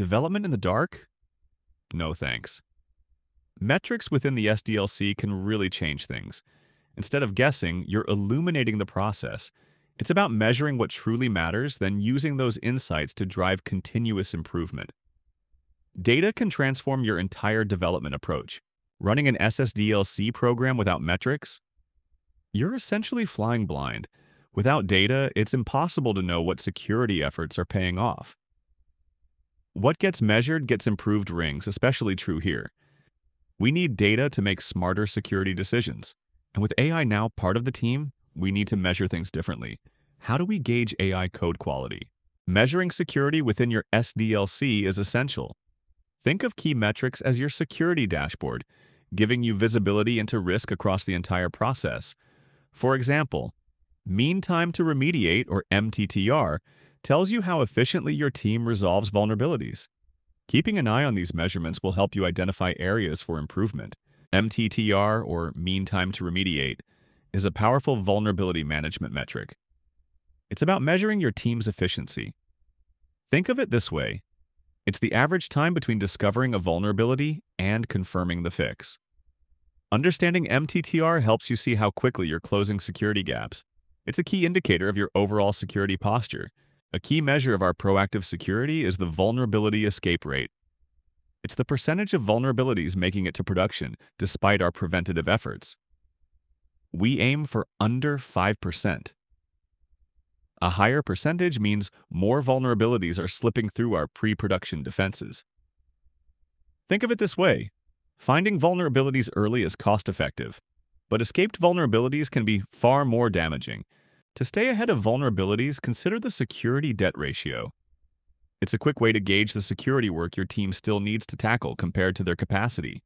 Development in the dark? No thanks. Metrics within the SDLC can really change things. Instead of guessing, you're illuminating the process. It's about measuring what truly matters, then using those insights to drive continuous improvement. Data can transform your entire development approach. Running an SSDLC program without metrics? You're essentially flying blind. Without data, it's impossible to know what security efforts are paying off. What gets measured gets improved rings, especially true here. We need data to make smarter security decisions. And with AI now part of the team, we need to measure things differently. How do we gauge AI code quality? Measuring security within your SDLC is essential. Think of key metrics as your security dashboard, giving you visibility into risk across the entire process. For example, mean time to remediate, or MTTR, tells you how efficiently your team resolves vulnerabilities. Keeping an eye on these measurements will help you identify areas for improvement. MTTR, or mean time to remediate, is a powerful vulnerability management metric. It's about measuring your team's efficiency. Think of it this way. It's the average time between discovering a vulnerability and confirming the fix. Understanding MTTR helps you see how quickly you're closing security gaps. It's a key indicator of your overall security posture. A key measure of our proactive security is the vulnerability escape rate. It's the percentage of vulnerabilities making it to production despite our preventative efforts. We aim for under 5%. A higher percentage means more vulnerabilities are slipping through our pre-production defenses. Think of it this way. Finding vulnerabilities early is cost-effective, but escaped vulnerabilities can be far more damaging. To stay ahead of vulnerabilities, consider the security debt ratio. It's a quick way to gauge the security work your team still needs to tackle compared to their capacity.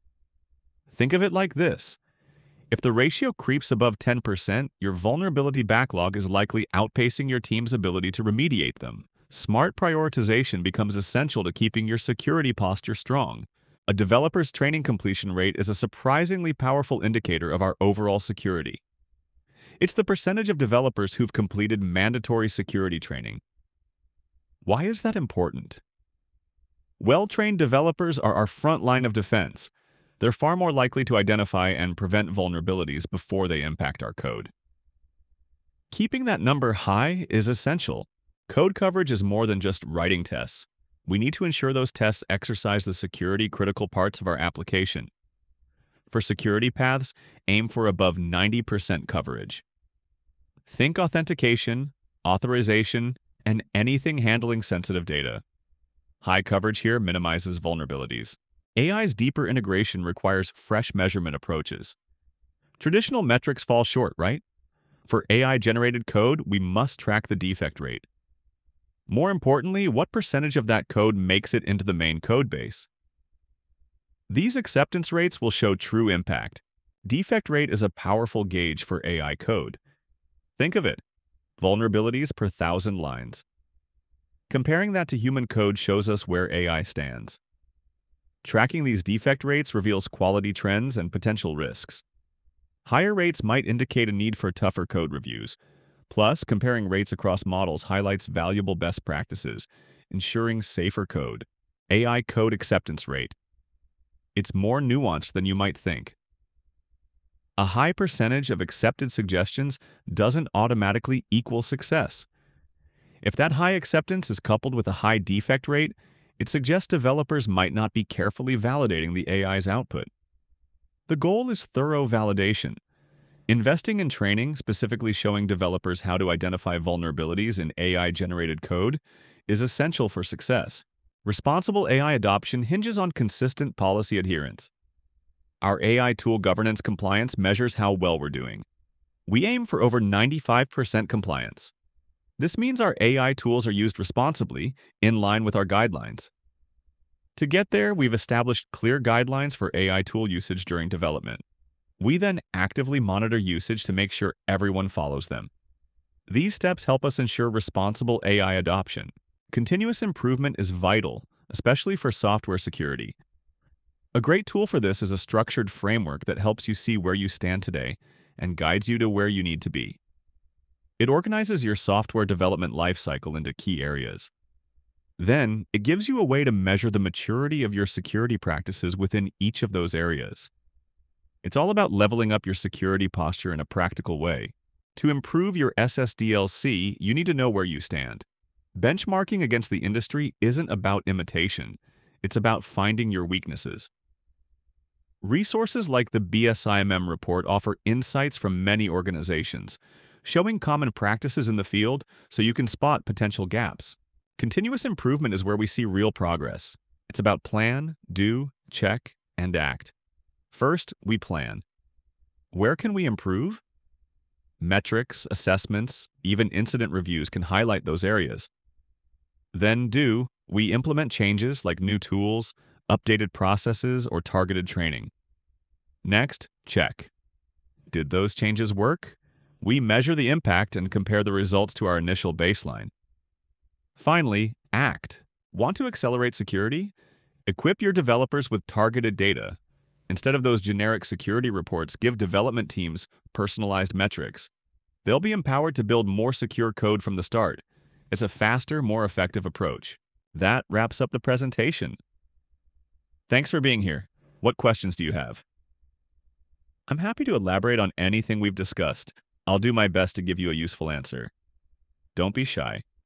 Think of it like this. If the ratio creeps above 10%, your vulnerability backlog is likely outpacing your team's ability to remediate them. Smart prioritization becomes essential to keeping your security posture strong. A developer's training completion rate is a surprisingly powerful indicator of our overall security. It's the percentage of developers who've completed mandatory security training. Why is that important? Well-trained developers are our front line of defense. They're far more likely to identify and prevent vulnerabilities before they impact our code. Keeping that number high is essential. Code coverage is more than just writing tests. We need to ensure those tests exercise the security-critical parts of our application. For security paths, aim for above 90% coverage. Think authentication, authorization, and anything handling sensitive data. High coverage here minimizes vulnerabilities. AI's deeper integration requires fresh measurement approaches. Traditional metrics fall short, right? For AI-generated code, we must track the defect rate. More importantly, what percentage of that code makes it into the main code base? These acceptance rates will show true impact. Defect rate is a powerful gauge for AI code. Think of it, vulnerabilities per 1,000 lines. Comparing that to human code shows us where AI stands. Tracking these defect rates reveals quality trends and potential risks. Higher rates might indicate a need for tougher code reviews. Plus, comparing rates across models highlights valuable best practices, ensuring safer code. AI code acceptance rate. It's more nuanced than you might think. A high percentage of accepted suggestions doesn't automatically equal success. If that high acceptance is coupled with a high defect rate, it suggests developers might not be carefully validating the AI's output. The goal is thorough validation. Investing in training, specifically showing developers how to identify vulnerabilities in AI-generated code, is essential for success. Responsible AI adoption hinges on consistent policy adherence. Our AI tool governance compliance measures how well we're doing. We aim for over 95% compliance. This means our AI tools are used responsibly, in line with our guidelines. To get there, we've established clear guidelines for AI tool usage during development. We then actively monitor usage to make sure everyone follows them. These steps help us ensure responsible AI adoption. Continuous improvement is vital, especially for software security. A great tool for this is a structured framework that helps you see where you stand today and guides you to where you need to be. It organizes your software development lifecycle into key areas. Then, it gives you a way to measure the maturity of your security practices within each of those areas. It's all about leveling up your security posture in a practical way. To improve your SSDLC, you need to know where you stand. Benchmarking against the industry isn't about imitation. It's about finding your weaknesses. Resources like the BSIMM report offer insights from many organizations, showing common practices in the field so you can spot potential gaps. Continuous improvement is where we see real progress. It's about plan, do, check, and act. First, we plan. Where can we improve? Metrics, assessments, even incident reviews can highlight those areas. Then do, we implement changes like new tools, updated processes, or targeted training. Next, check. Did those changes work? We measure the impact and compare the results to our initial baseline. Finally, act. Want to accelerate security? Equip your developers with targeted data. Instead of those generic security reports, give development teams personalized metrics. They'll be empowered to build more secure code from the start. It's a faster, more effective approach. That wraps up the presentation. Thanks for being here. What questions do you have? I'm happy to elaborate on anything we've discussed. I'll do my best to give you a useful answer. Don't be shy.